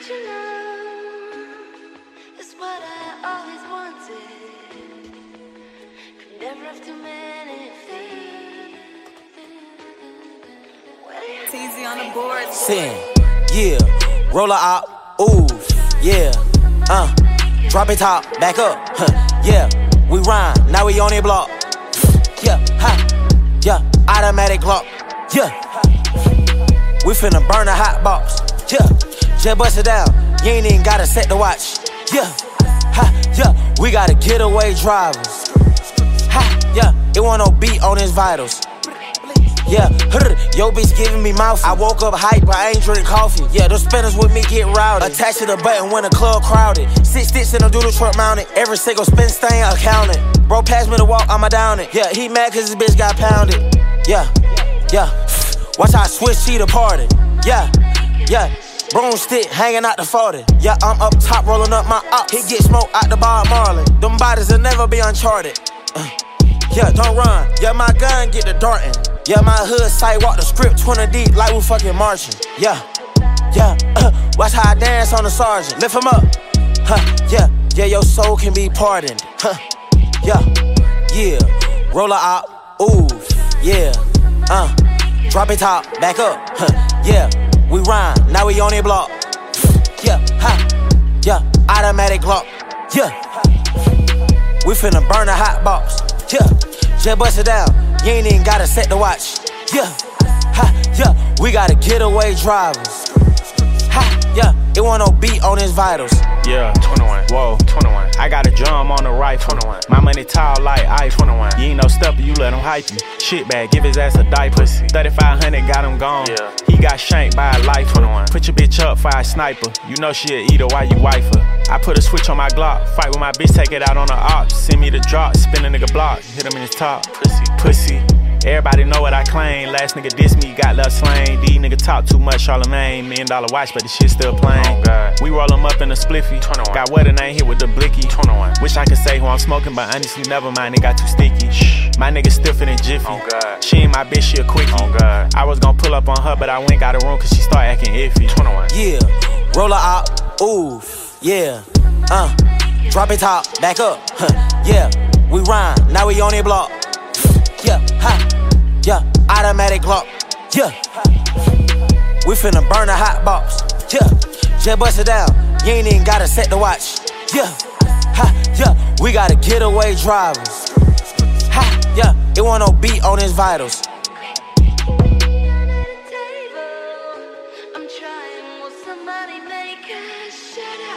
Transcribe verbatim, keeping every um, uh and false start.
you know, it's what I always wanted. Could never have too many things. T Z on the board. Sin, yeah, roller out, ooh, yeah, uh, drop it top, back up, huh, yeah, we rhyme, now we on it block, yeah, ha, yeah, automatic lock, yeah, we finna burn a hot box, yeah, just bust it down, you ain't even gotta set the watch, yeah, ha, yeah, we got a getaway drivers, ha, yeah, it want no beat on his vitals. Yeah, yo bitch giving me mouth. I woke up hype, but I ain't drink coffee. Yeah, those spinners with me get rowdy. Attached to the button when the club crowded. Six sticks in them doodle truck mounted. Every single spin stain accounted. Bro passed me the walk, I'ma down it. Yeah, he mad cause his bitch got pounded. Yeah, yeah. Watch how I switch, she departed. Yeah, yeah. Broomstick hanging out the forty. Yeah, I'm up top rolling up my ops. He get smoke out the Bob Marley. Them bodies will never be uncharted. Uh, yeah, don't run. Yeah, my gun get the darting. Yeah, my hood sight walk the script twenty deep like we fucking marching. Yeah, yeah, uh, watch how I dance on the sergeant. Lift him up, huh, yeah, yeah, your soul can be pardoned, huh, yeah, yeah, roller out, ooh, yeah, uh, drop it top, back up, huh, yeah, we rhyme, now we on it block, yeah, ha, yeah, automatic lock, yeah, we finna burn a hot box, yeah, just bust it down. You ain't even gotta set the watch. Yeah, ha, yeah, we got a getaway drivers. Ha, yeah, it want no beat on his vitals. Yeah, twenty-one. Whoa, twenty-one. I got a drum on the rifle. twenty-one. My money tall like ice. twenty-one. You ain't no stepper, you let him hype you. Shit bag, give his ass a diaper. Pussy. thirty-five hundred got him gone. Yeah. He got shanked by a lifer. twenty-one. Put your bitch up for a sniper. You know she a eater, why you wife her? I put a switch on my Glock. Fight with my bitch, take it out on the ops. Send me the drop, spin a nigga block. Hit him in his top. Pussy, pussy. Everybody know what I claim. Last nigga diss me, got left slain. These nigga talk too much, Charlemagne. Million dollar watch, but the shit still playing. Oh God. We roll them up in a spliffy. twenty-one. Got what and ain't hit with the blicky. twenty-one. Wish I could say who I'm smoking, but honestly, never mind, it got too sticky. Shh. My nigga stiffer than Jiffy. Oh God. She ain't my bitch, she a quickie. Oh God. I was gonna pull up on her, but I went got a room cause she start acting iffy. twenty-one. Yeah, roller out, ooh, yeah, uh, drop it top, back up, huh, yeah, we rhyme, now we on it block, yeah, ha, yeah, automatic lock, yeah, we finna burn a hot box, yeah, just bust it down, you ain't even gotta set the watch, yeah, ha, yeah, we got a getaway drivers, ha, yeah, it want no beat on his vitals. I'm trying, will somebody make a shut up?